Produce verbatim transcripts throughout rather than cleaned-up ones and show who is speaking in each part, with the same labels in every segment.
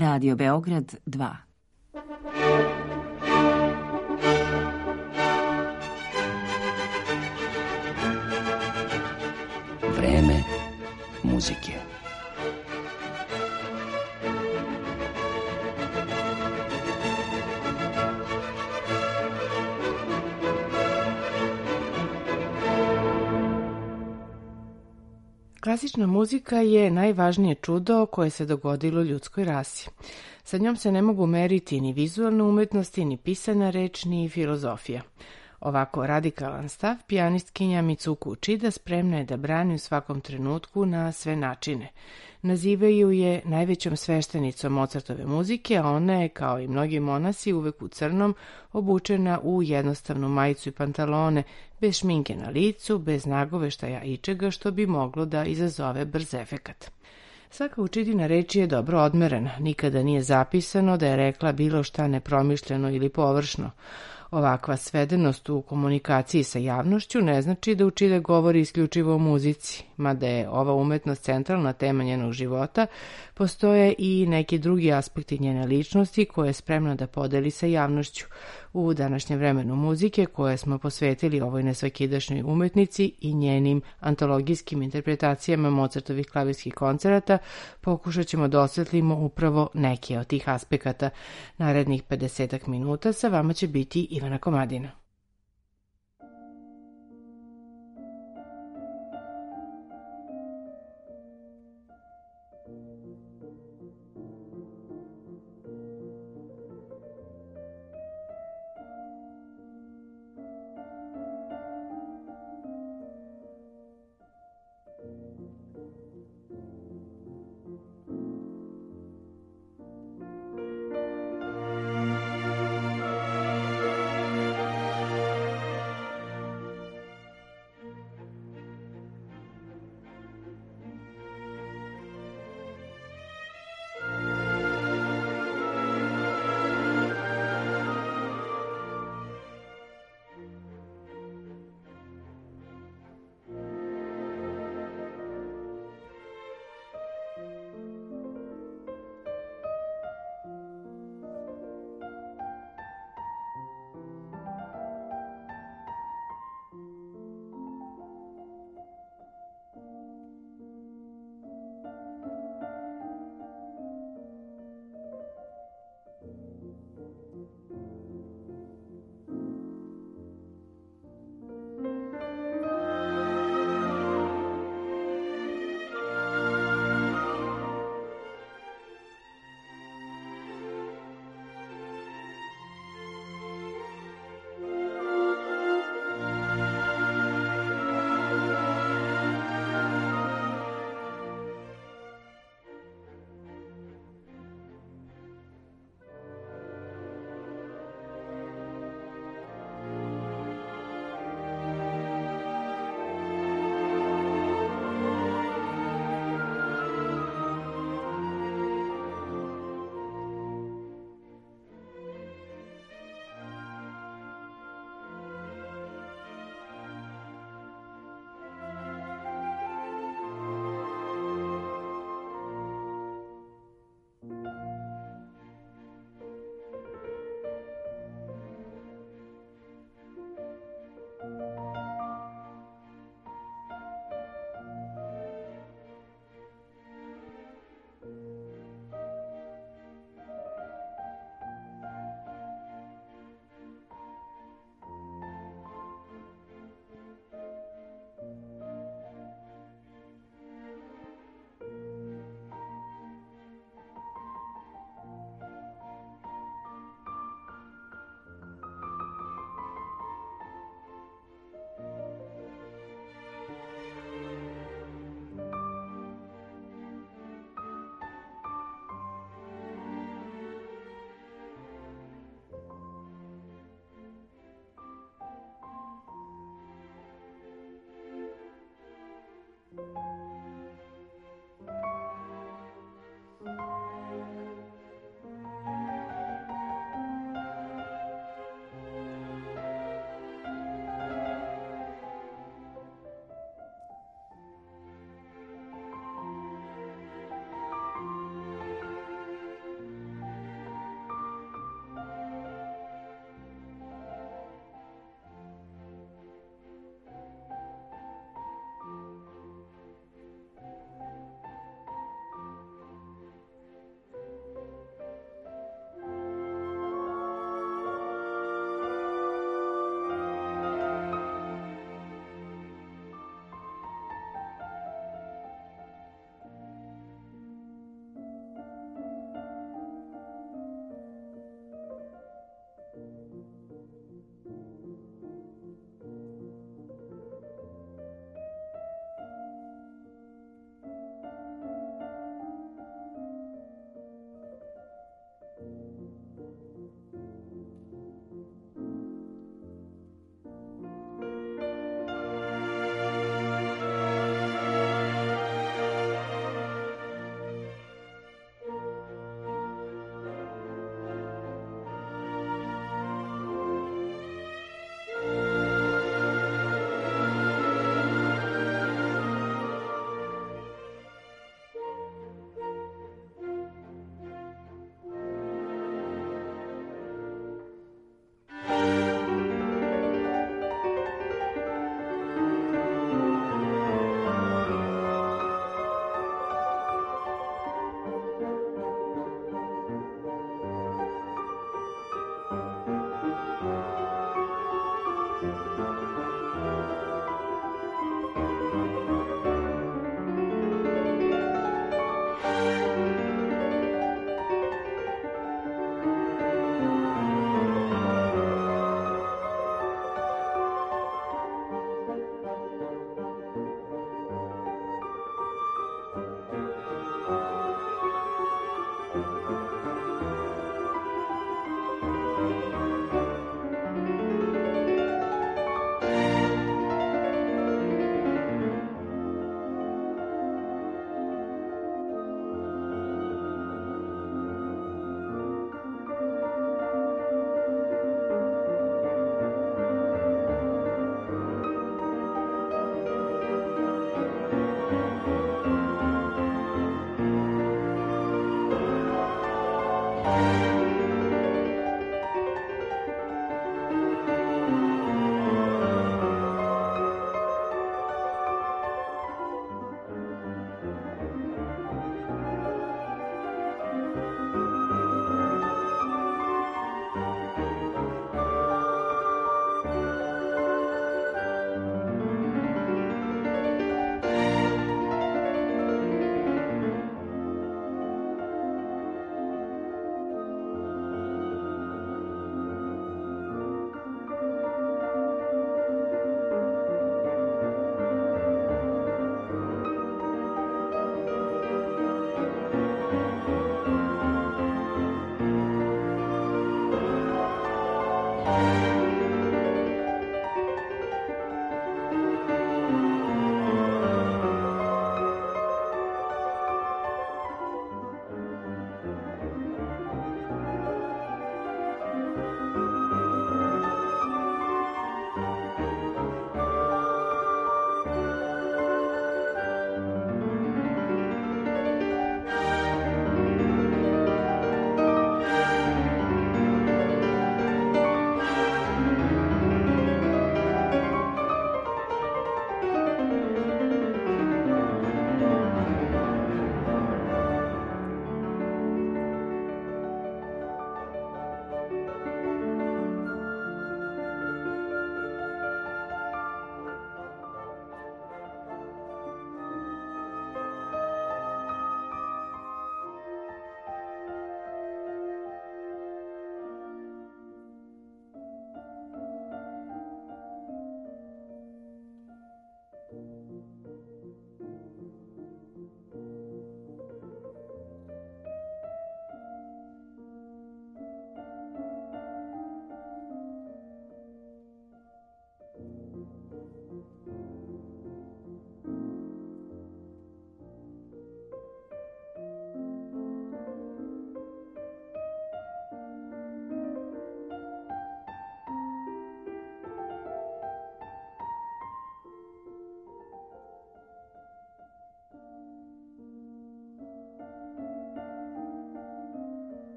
Speaker 1: Radio Beograd dva.
Speaker 2: Vreme muzike.
Speaker 3: Klasična muzika je najvažnije čudo koje se dogodilo ljudskoj rasi. Sa njom se ne mogu meriti ni vizualne umetnosti, ni pisana reč, ni filozofija. Ovako radikalan stav pijanistkinja Mitsuko Uchida spremna je da brani u svakom trenutku na sve načine. Nazivaju je najvećom sveštenicom Mozartove muzike, a ona je, kao i mnogi monasi, uvek u crnom, obučena u jednostavnu majicu i pantalone, bez šminke na licu, bez nagoveštaja ičega što bi moglo da izazove brz efekat. Svaka Učidina reč je dobro odmerena, nikada nije zapisano da je rekla bilo šta nepromišljeno ili površno. Ovakva svedenost u komunikaciji sa javnošću ne znači da Uchida govori isključivo o muzici, mada je ova umetnost centralna tema njenog života, postoje i neki drugi aspekti njene ličnosti koje je spremna da podeli sa javnošću. U današnjem vremenu muzike koje smo posvetili ovoj nesvakidašnjoj umetnici i njenim antologijskim interpretacijama Mozartovih klavirskih koncerata pokušat ćemo da osvetlimo upravo neke od tih aspekata. Narednih pedesetak minuta sa vama će biti Ivana Komadina.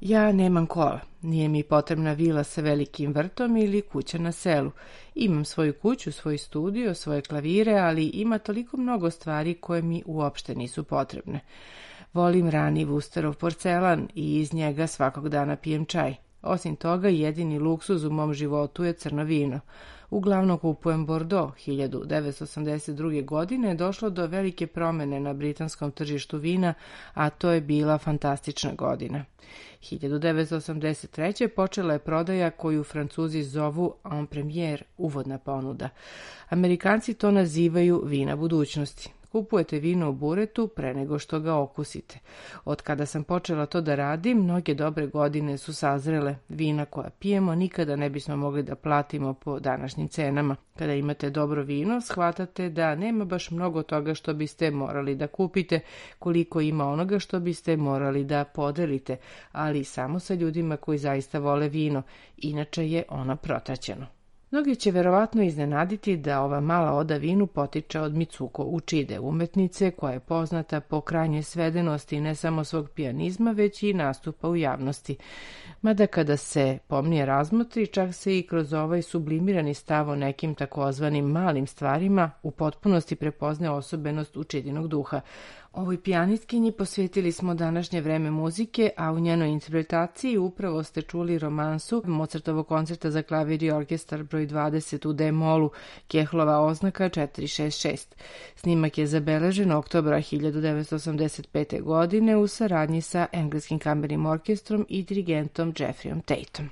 Speaker 3: Ja nemam kola, nije mi potrebna vila sa velikim vrtom ili kuća na selu. Imam svoju kuću, svoj studio, svoje klavire, ali ima toliko mnogo stvari koje mi uopšte nisu potrebne. Volim rani Vusterov porcelan i iz njega svakog dana pijem čaj. Osim toga, jedini luksuz u mom životu je crno vino. Uglavnom kupujem Bordeaux. hiljadu devetsto osamdeset druge. godine je došlo do velike promene na britanskom tržištu vina, a to je bila fantastična godina. hiljadu devetsto osamdeset treće. počela je prodaja koju Francuzi zovu en première, uvodna ponuda. Amerikanci to nazivaju vina budućnosti. Kupujete vino u buretu pre nego što ga okusite. Od kada sam počela to da radim, mnoge dobre godine su sazrele. Vina koja pijemo nikada ne bismo mogli da platimo po današnjim cenama. Kada imate dobro vino, shvatate da nema baš mnogo toga što biste morali da kupite, koliko ima onoga što biste morali da podelite, ali samo sa ljudima koji zaista vole vino, inače je ono protraćeno. Mnogi će verovatno iznenaditi da ova mala oda vinu potiče od Mitsuko Uchide, umetnice koja je poznata po krajnjoj svedenosti ne samo svog pijanizma, već i nastupa u javnosti. Mada kada se pomnije razmotri, čak se i kroz ovaj sublimirani stav o nekim takozvanim malim stvarima u potpunosti prepoznaje osobenost Učidinog duha. Ovoj pijanistkinji posvetili smo današnje vreme muzike, a u njenoj interpretaciji upravo ste čuli romansu Mozartovog koncerta za klavir i orkestar broj dvadeset u D-molu, Kehlova oznaka četiri šest šest. Snimak je zabeležen oktobra hiljadu devetsto osamdeset pete. godine u saradnji sa Engleskim kamernim orkestrom i dirigentom Jeffreyom Tateom.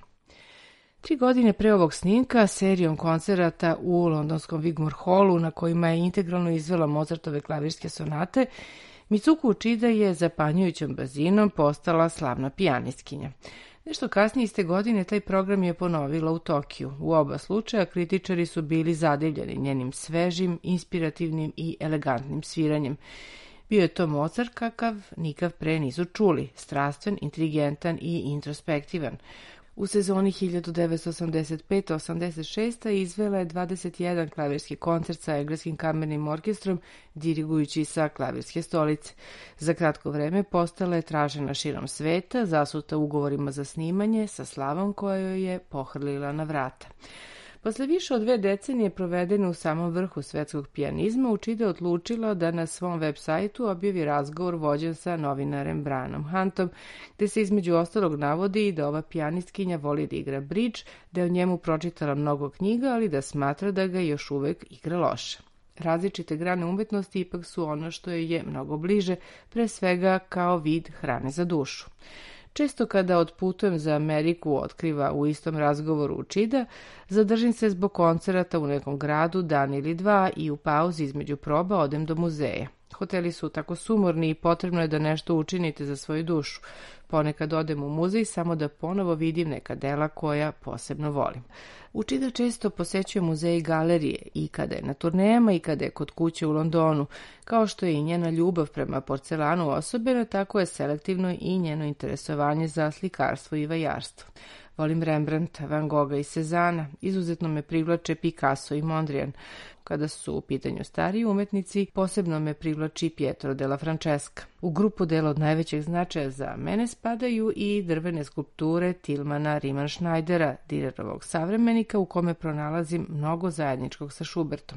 Speaker 3: Tri godine pre ovog snimka, serijom koncerata u londonskom Wigmore Hallu, na kojima je integralno izvela Mozartove klavirske sonate, Mitsuko Uchida je zapanjujućom brzinom postala slavna pijanistkinja. Nešto kasnije iste godine taj program je ponovila u Tokiju. U oba slučaja kritičari su bili zadivljeni njenim svežim, inspirativnim i elegantnim sviranjem. Bio je to Mozart kakav nikad pre nisu čuli, strastven, inteligentan i introspektivan. U sezoni hiljadu devetsto osamdeset pete osamdeset šeste. izvela je dvadeset jedan klavirski koncert sa Engleskim kamernim orkestrom, dirigujući sa klavirske stolice. Za kratko vreme postala je tražena širom sveta, zasuta ugovorima za snimanje, sa slavom koja joj je pohrlila na vrata. Posle više od dve decenije provedene u samom vrhu svetskog pijanizma, Uchida odlučila da na svom web sajtu objavi razgovor vođen sa novinarem Branom Huntom, gde se između ostalog navodi da ova pijanistkinja voli da igra bridge, da je o njemu pročitala mnogo knjiga, ali da smatra da ga još uvek igra loše. Različite grane umetnosti ipak su ono što je mnogo bliže, pre svega kao vid hrane za dušu. Često kada otputujem za Ameriku, otkriva u istom razgovoru Uchida, zadržim se zbog koncerata u nekom gradu dan ili dva i u pauzi između proba odem do muzeja. Hoteli su tako sumorni i potrebno je da nešto učinite za svoju dušu. Ponekad odem u muzej samo da ponovo vidim neka dela koja posebno volim. Uchida često posećuje muzeje i galerije i kada je na turnejama i kada je kod kuće u Londonu. Kao što je i njena ljubav prema porcelanu osobena, tako je selektivno i njeno interesovanje za slikarstvo i vajarstvo. Volim Rembrandta, Van Gogha i Cezana, izuzetno me privlače Picasso i Mondrian. Kada su u pitanju stariji umetnici, posebno me privlači Pietro della Francesca. U grupu dela od najvećeg značaja za mene spadaju i drvene skulpture Tilmana Riemann-Schneidera, Dürerovog savremenika, u kome pronalazim mnogo zajedničkog sa Schubertom.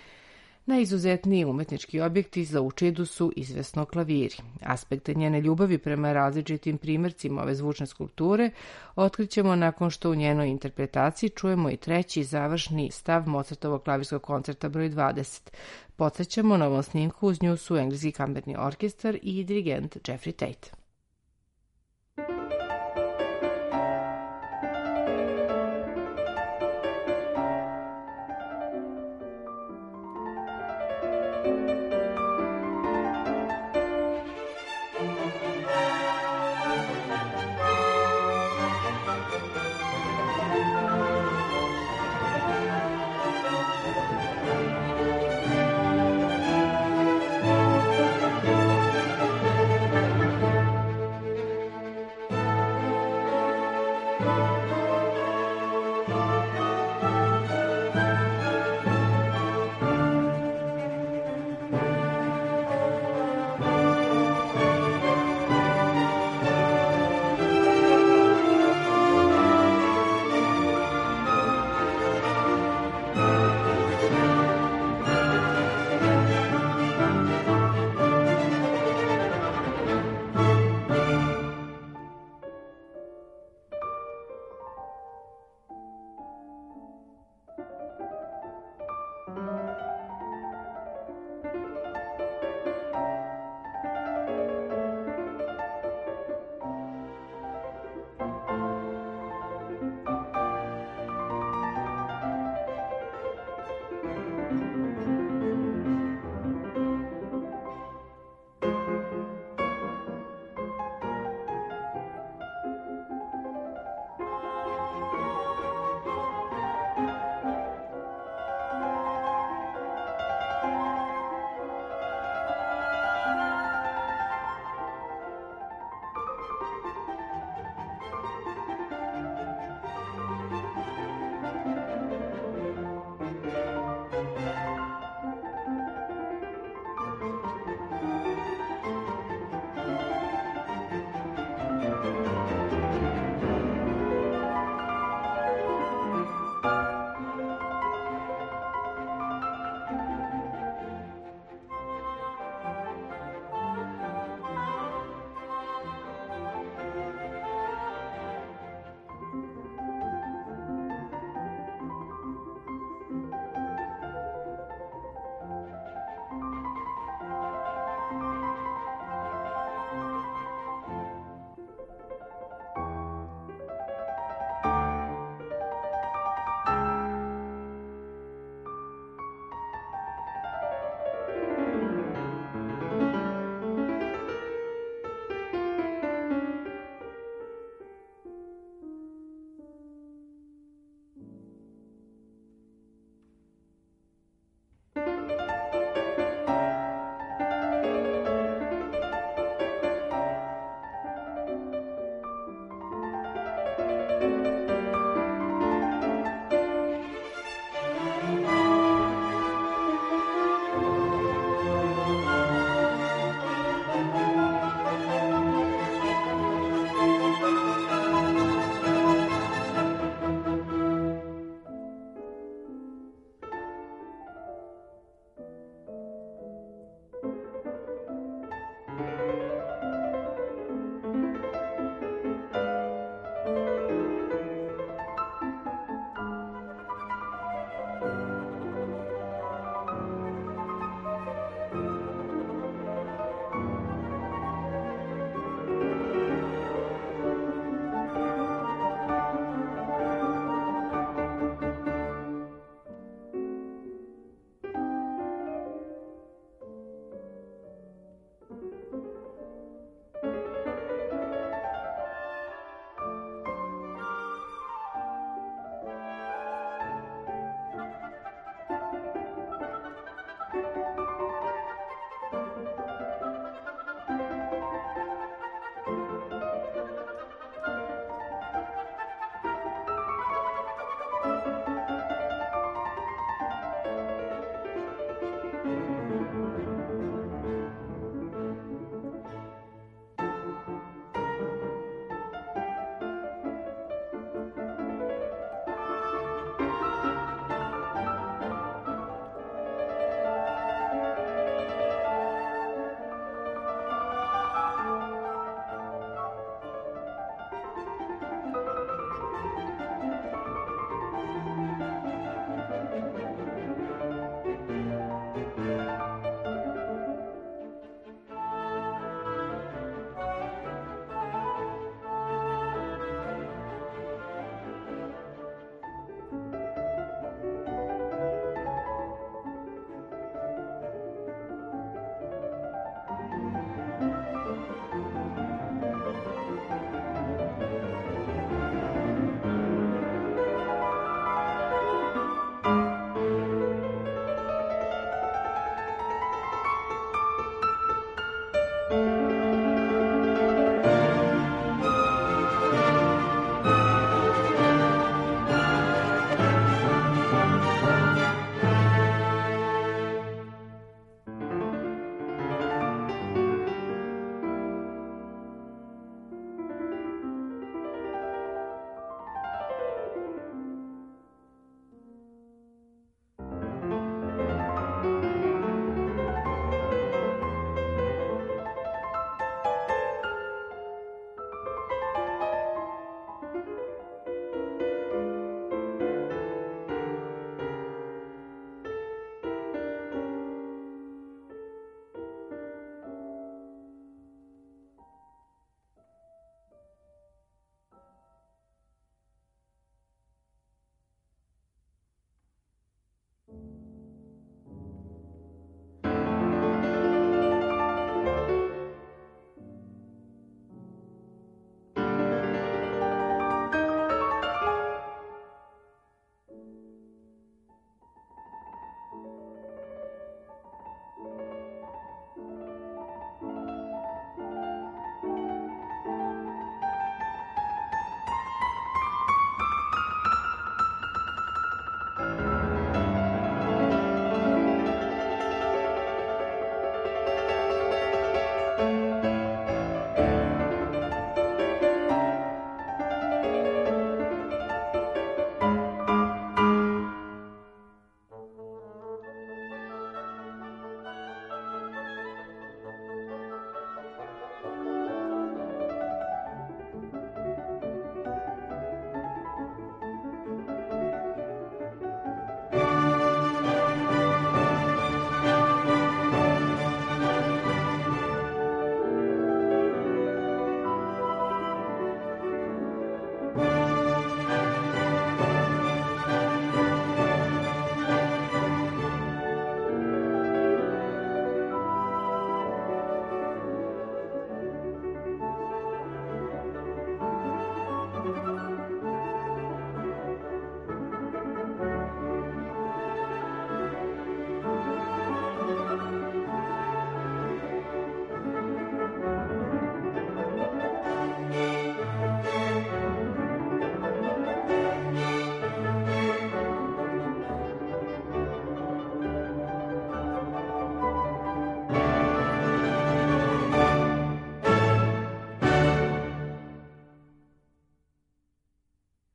Speaker 3: Najizuzetniji umetnički objekti za Uchidu su izvesno klaviri. Aspekte njene ljubavi prema različitim primjercima ove zvučne skulpture otkrićemo nakon što u njenoj interpretaciji čujemo i treći završni stav Mozartovog klavirskog koncerta broj dvadeset. Podsjećamo, na ovom snimku uz nju su Engleski kamerni orkestar i dirigent Jeffrey Tate.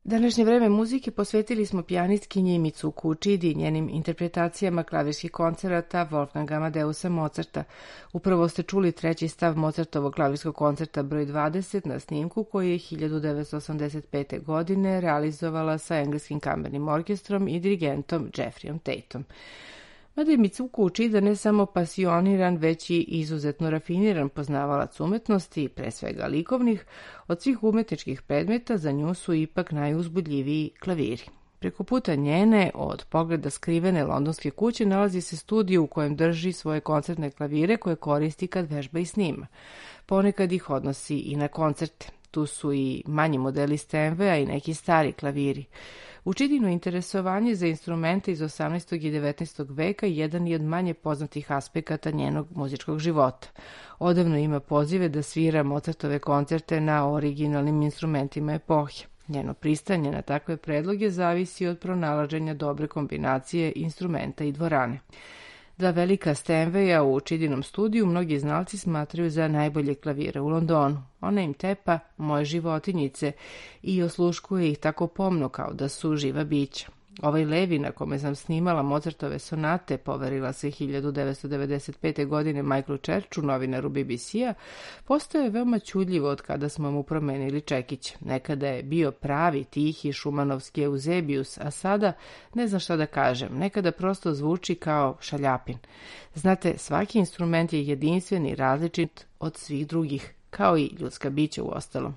Speaker 3: Današnje vreme muzike posvetili smo pijanistkinji Mitsuko Uchidi i njenim interpretacijama klavirskih koncerata Wolfganga Amadeusa Mozarta. Upravo ste čuli treći stav Mozartovog klavirskog koncerta broj dvadeset na snimku koji je hiljadu devetsto osamdeset pete. godine realizovala sa engleskim kamernim orkestrom i dirigentom Jeffreyom Tateom. Mada je Mitsuko Uchida ne samo pasioniran, već i izuzetno rafiniran poznavalac umetnosti, pre svega likovnih, od svih umetničkih predmeta za nju su ipak najuzbudljiviji klaviri. Preko puta njene, od pogleda skrivene londonske kuće, nalazi se studio u kojem drži svoje koncertne klavire koje koristi kad vežba i snima. Ponekad ih odnosi i na koncerte. Tu su i manji modeli Steinwaya i neki stari klaviri. Uchidino interesovanje za instrumente iz osamnaestog i devetnaestog veka jedan je od manje poznatih aspekata njenog muzičkog života. Odavno ima pozive da svira Mozartove koncerte na originalnim instrumentima epohe. Njeno pristanje na takve predloge zavisi od pronalaženja dobre kombinacije instrumenta i dvorane. Dva velika Steinwaya u Uchidinom studiju mnogi znalci smatraju za najbolje klavire u Londonu. Ona im tepa moje životinjice i osluškuje ih tako pomno kao da su živa bića. Ovaj levi na kome sam snimala Mozartove sonate poverila se hiljadu devetsto devedeset pete. godine Michaelu Churchu, novinaru B B C-a, postao je veoma čudljivo od kada smo mu promenili čekić. Nekada je bio pravi, tihi, šumanovski Eusebius, a sada ne znam šta da kažem, nekada prosto zvuči kao šaljapin. Znate, svaki instrument je jedinstven i različit od svih drugih, kao i ljudska bića u ostalom.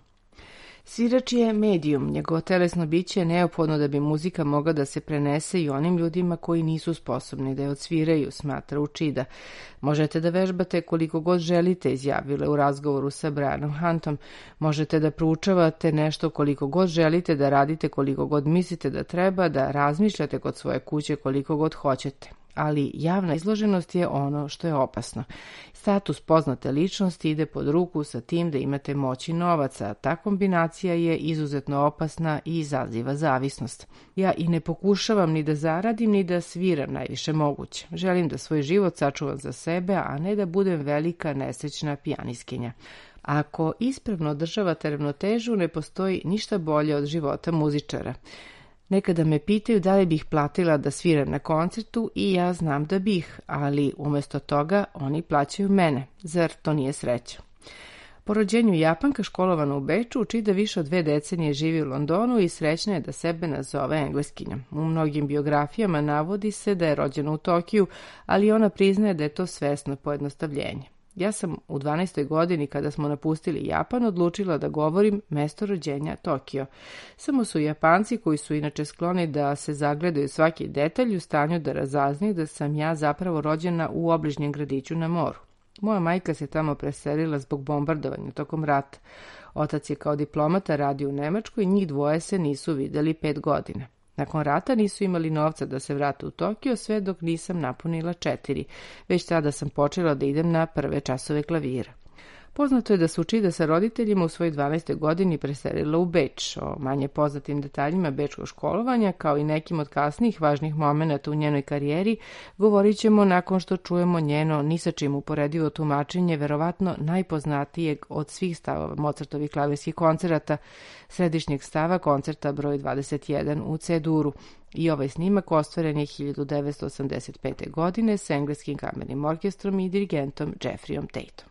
Speaker 3: Svirač je medijum, njegovo telesno biće je neophodno da bi muzika mogla da se prenese i onim ljudima koji nisu sposobni da je odsviraju, smatra Uchida. Možete da vežbate koliko god želite, izjavile u razgovoru sa Brianom Huntom. Možete da proučavate nešto koliko god želite, da radite koliko god mislite da treba, da razmišljate kod svoje kuće koliko god hoćete. Ali javna izloženost je ono što je opasno. Status poznate ličnosti ide pod ruku sa tim da imate moć i novaca. Ta kombinacija je izuzetno opasna i izaziva zavisnost. Ja i ne pokušavam ni da zaradim, ni da sviram najviše moguće. Želim da svoj život sačuvam za sebe, a ne da budem velika nesrećna pijaniskinja. Ako ispravno održavate ravnotežu, ne postoji ništa bolje od života muzičara. Nekada me pitaju da li bih platila da sviram na koncertu i ja znam da bih, ali umjesto toga oni plaćaju mene. Zar to nije sreća? Po rođenju Japanka, školovana u Beču, Uchida više od dve decenije živi u Londonu i srećna je da sebe nazove Engleskinjom. U mnogim biografijama navodi se da je rođena u Tokiju, ali ona priznaje da je to svesno pojednostavljenje. Ja sam u dvanaestoj godini kada smo napustili Japan odlučila da govorim mesto rođenja Tokio. Samo su Japanci, koji su inače skloni da se zagledaju svaki detalj, u stanju da razaznaju da sam ja zapravo rođena u obližnjem gradiću na moru. Moja majka se tamo preselila zbog bombardovanja tokom rata. Otac je kao diplomata radio u Nemačkoj i njih dvoje se nisu videli pet godina. Nakon rata nisu imali novca da se vrate u Tokio sve dok nisam napunila četiri. Već tada sam počela da idem na prve časove klavira. Poznato je da se Uchida sa roditeljima u svojoj dvanaestoj godini preselila u Beč. O manje poznatim detaljima bečkog školovanja, kao i nekim od kasnijih važnih momenata u njenoj karijeri, govorit ćemo nakon što čujemo njeno ni sa čim uporedivo tumačenje, verovatno najpoznatijeg od svih stavova Mozartovih klavirskih koncerata, središnjeg stava koncerta broj dvadeset jedan u C-duru. I ovaj snimak ostvaren je hiljadu devetsto osamdeset pete. godine s engleskim kamernim orkestrom i dirigentom Jeffreyom Tateom.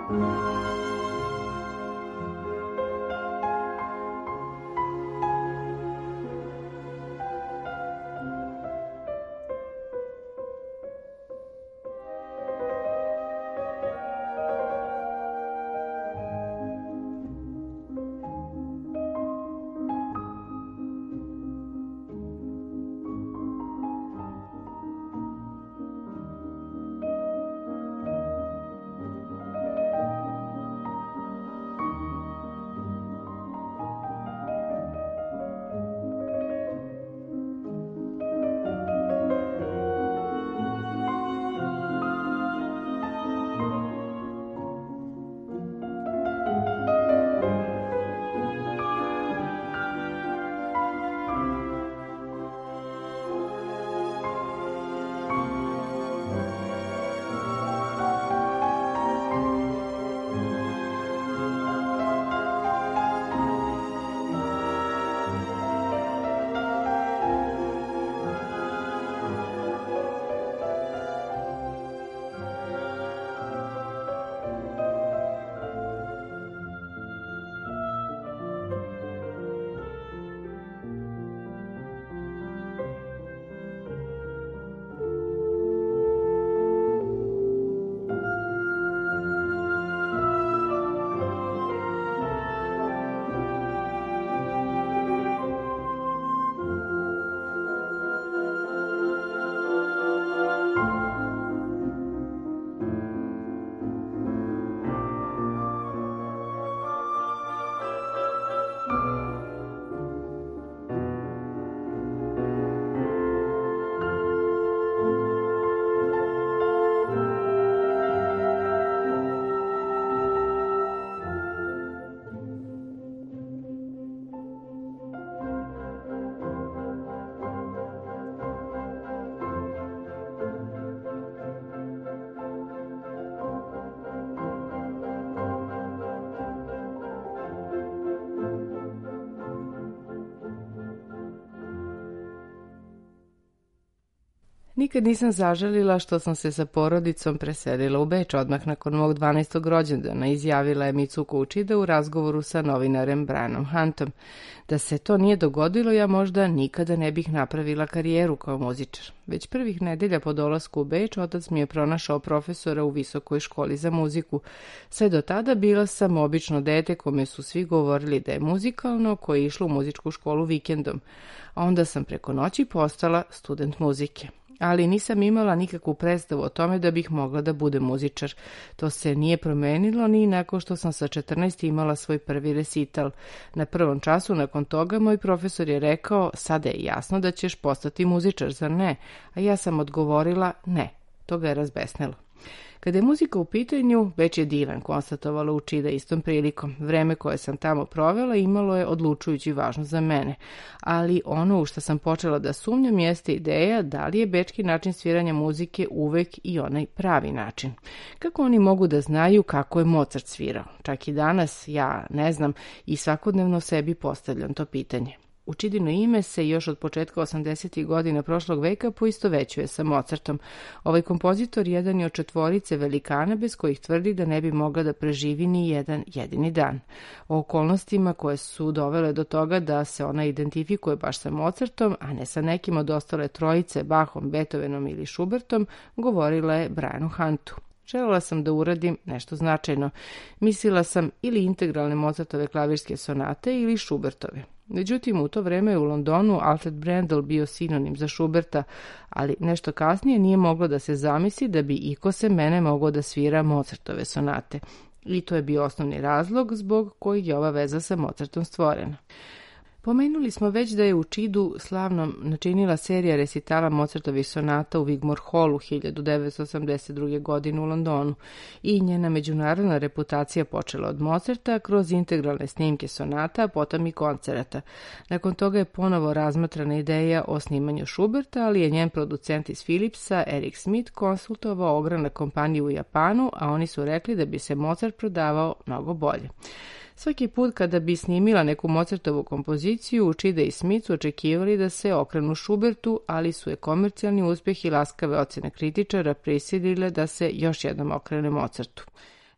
Speaker 3: Nikad nisam zažalila što sam se sa porodicom preselila u Beč odmah nakon mog dvanaestog rođendana, izjavila je Mitsuko Uchida u razgovoru sa novinarem Brianom Huntom. Da se to nije dogodilo, ja možda nikada ne bih napravila karijeru kao muzičar. Već prvih nedelja po dolasku u Beč otac mi je pronašao profesora u visokoj školi za muziku. Sve do tada bila sam obično dete kome su svi govorili da je muzikalno, koje je išlo u muzičku školu vikendom. A onda sam preko noći postala student muzike. Ali nisam imala nikakvu predstavu o tome da bih mogla da budem muzičar. To se nije promenilo ni nakon što sam sa četrnaest imala svoj prvi resital. Na prvom času nakon toga moj profesor je rekao, sada je jasno da ćeš postati muzičar, zar ne? A ja sam odgovorila, ne. To ga je razbesnelo. Kada je muzika u pitanju, Beč je divan, konstatovala Uchida istom prilikom. Vreme koje sam tamo provela imalo je odlučujući važnost za mene. Ali ono u što sam počela da sumnjam jeste ideja da li je bečki način sviranja muzike uvek i onaj pravi način. Kako oni mogu da znaju kako je Mozart svirao? Čak i danas ja ne znam i svakodnevno sebi postavljam to pitanje. Uchidino ime se još od početka osamdesetih godina prošlog veka poistovećuje sa Mozartom. Ovaj kompozitor jedan je od četvorice velikana bez kojih tvrdi da ne bi mogla da preživi ni jedan jedini dan. O okolnostima koje su dovele do toga da se ona identifikuje baš sa Mozartom, a ne sa nekim od ostale trojice, Bachom, Beethovenom ili Schubertom, govorila je Brianu Huntu. Želela sam da uradim nešto značajno. Mislila sam ili integralne Mozartove klavirske sonate ili Schubertove. Međutim, u to vreme je u Londonu Alfred Brendel bio sinonim za Schuberta, ali nešto kasnije nije moglo da se zamisli da bi iko se mene mogao da svira Mozartove sonate. I to je bio osnovni razlog zbog kojeg je ova veza sa Mozartom stvorena. Pomenuli smo već da je Uchidu slavnom načinila serija resitala Mozartovih sonata u Wigmore Hallu hiljadu devetsto osamdeset druge. godine u Londonu i njena međunarodna reputacija počela od Mozarta kroz integralne snimke sonata, a potom i koncerata. Nakon toga je ponovo razmatrana ideja o snimanju Schuberta, ali je njen producent iz Philipsa, Eric Smith, konsultovao ogranak kompaniju u Japanu, a oni su rekli da bi se Mozart prodavao mnogo bolje. Svaki put kada bi snimila neku Mozartovu kompoziciju, Uchida i Smith su očekivali da se okrenu Schubertu, ali su je komercijalni uspjeh i laskave ocene kritičara prisilile da se još jednom okrene Mozartu.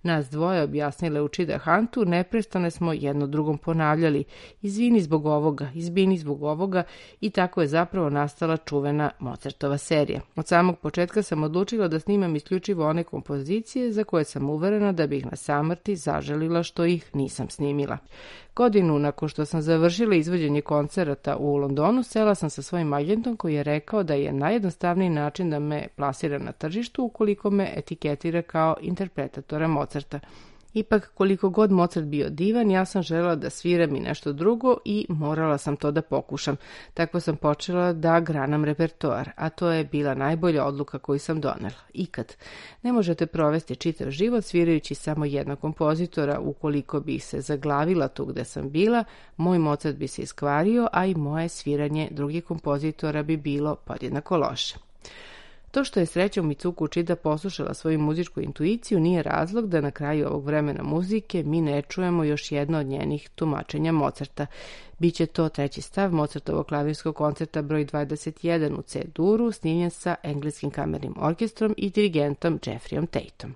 Speaker 3: Nas dvoje, objasnile Uchida Hantu, neprestane smo jedno drugom ponavljali: izvini zbog ovoga, izvini zbog ovoga, i tako je zapravo nastala čuvena Mozartova serija. Od samog početka sam odlučila da snimam isključivo one kompozicije za koje sam uverena da bih na samrti zaželila što ih nisam snimila. Godinu nakon što sam završila izvođenje koncerata u Londonu, sela sam sa svojim agentom koji je rekao da je najjednostavniji način da me plasira na tržištu ukoliko me etiketira kao interpretatora Mozarta. Ipak, koliko god Mozart bio divan, ja sam želela da sviram i nešto drugo i morala sam to da pokušam. Tako sam počela da granam repertoar, a to je bila najbolja odluka koju sam donela. Ikad. Ne možete provesti čitav život svirajući samo jednog kompozitora. Ukoliko bih se zaglavila tu gde sam bila, moj Mozart bi se iskvario, a i moje sviranje drugih kompozitora bi bilo podjednako loše. To što je srećom Mitsuko Uchida poslušala svoju muzičku intuiciju nije razlog da na kraju ovog vremena muzike mi ne čujemo još jedno od njenih tumačenja Mozarta. Biće to treći stav Mozartovog klavirskog koncerta broj dvadeset jedan u C-duru, snimljen sa engleskim kamernim orkestrom i dirigentom Jeffreyom Tateom.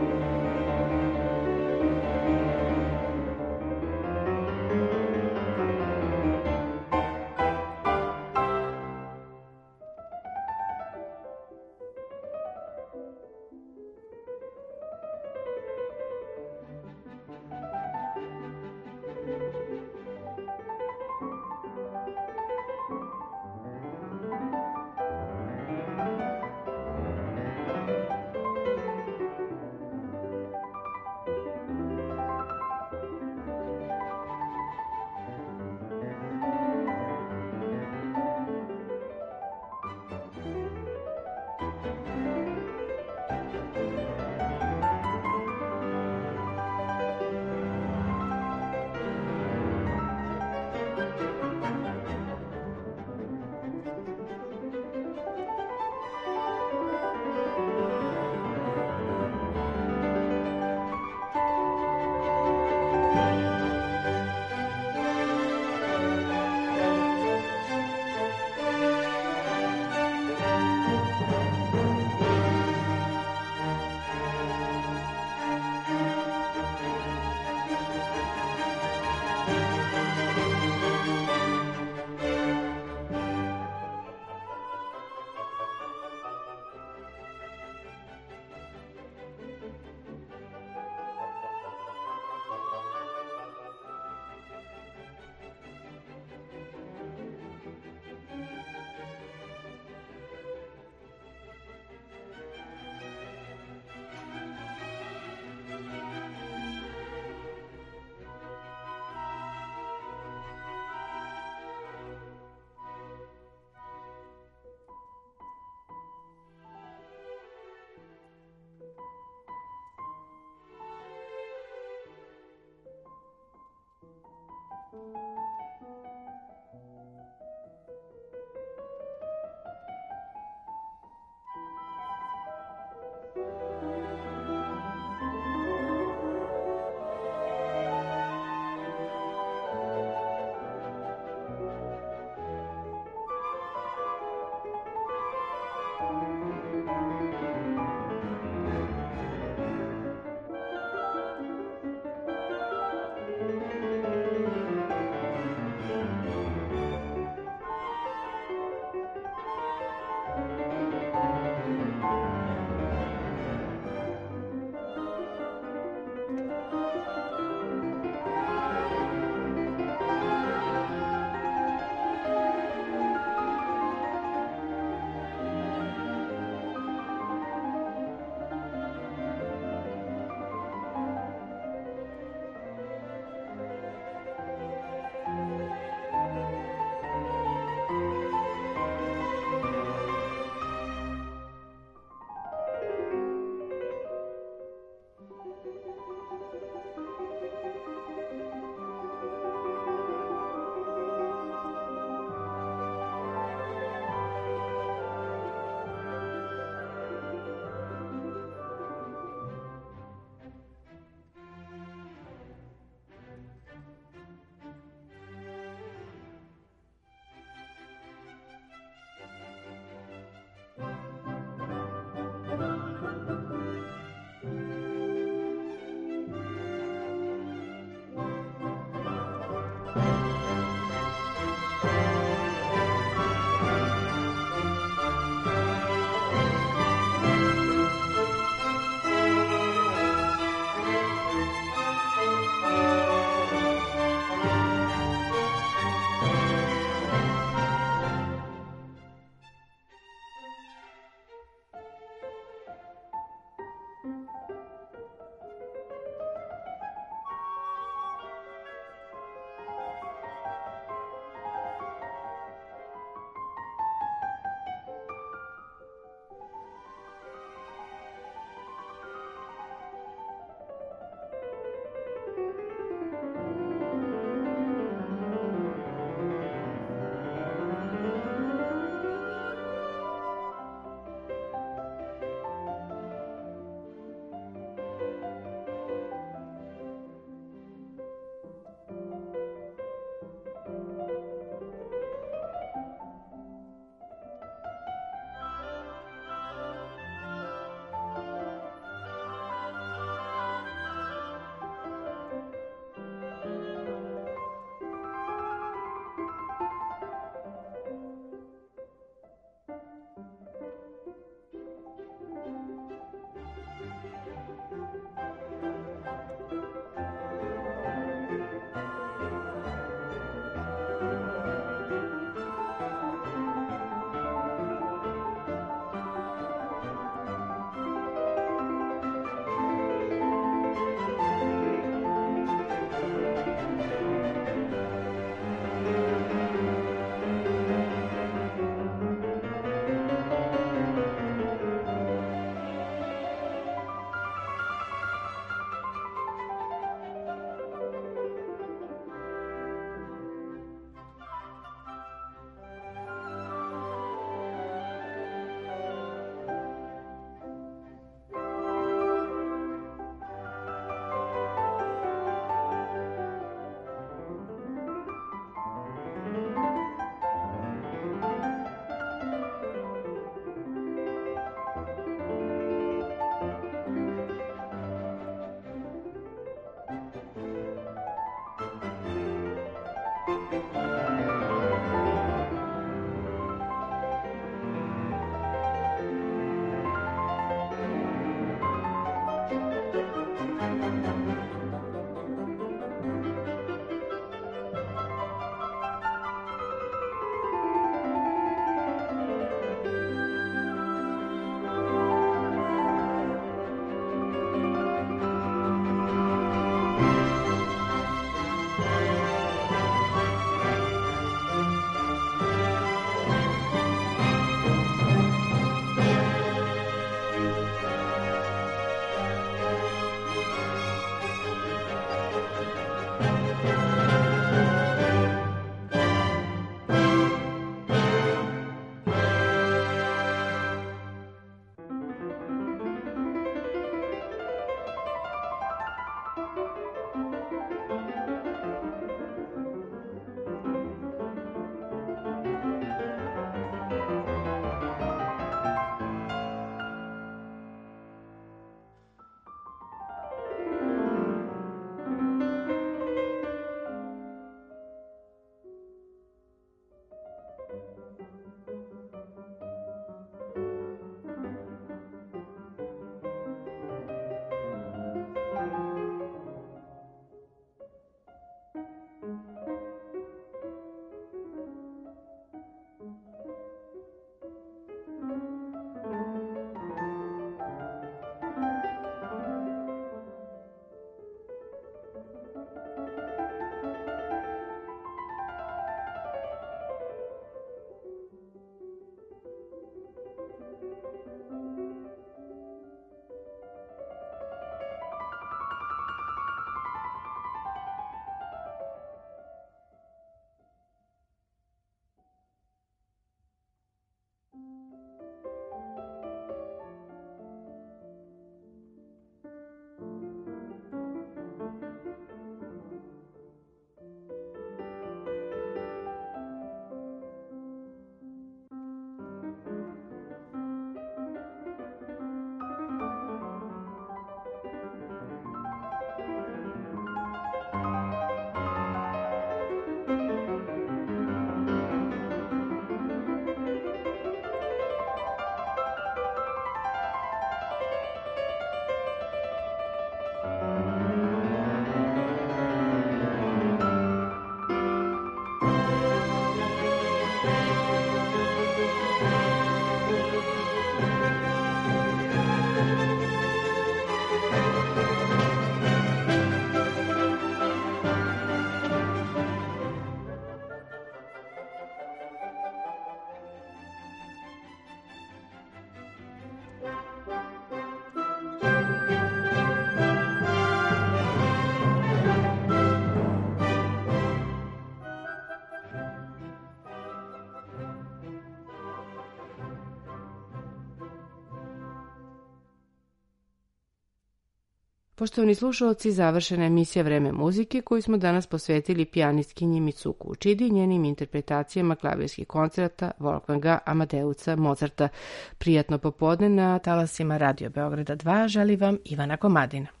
Speaker 3: Poštovani slušalci, završena emisija Vreme muzike koju smo danas posvetili pijanistkinji Mitsuko Uchidi i njenim interpretacijama klavirskih koncerata Wolfganga Amadeusa Mozarta. Prijatno popodne na talasima Radio Beograda dva želi vam Ivana Komadina.